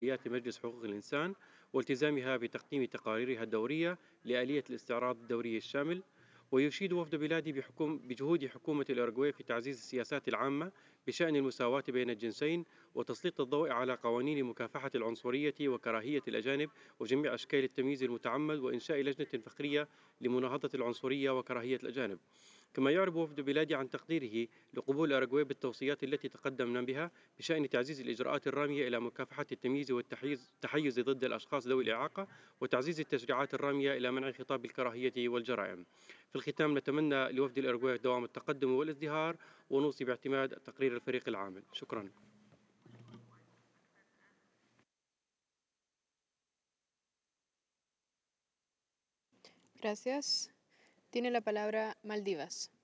مجلس حقوق الإنسان والتزامها بتقديم تقاريرها الدورية لآلية الاستعراض الدوري الشامل. ويشيد وفد بلادي بجهود حكومة الأورجواي في تعزيز السياسات العامة بشأن المساواة بين الجنسين وتسليط الضوء على قوانين مكافحة العنصرية وكراهية الأجانب وجميع أشكال التمييز المتعمد وإنشاء لجنة فخرية لمناهضة العنصرية وكراهية الأجانب. كما يعرب وفد بلادي عن تقديره لقبول الأراغواي بالتوصيات التي تقدمنا بها بشأن تعزيز الإجراءات الرامية إلى مكافحة التمييز والتحيز ضد الأشخاص ذوي الإعاقة وتعزيز التشريعات الرامية إلى منع خطاب الكراهية والجرائم. في الختام نتمنى لوفد الأراغواي دوام التقدم والازدهار ونوصي باعتماد تقرير الفريق العامل. شكرا. Gracias. Tiene la palabra Maldivas.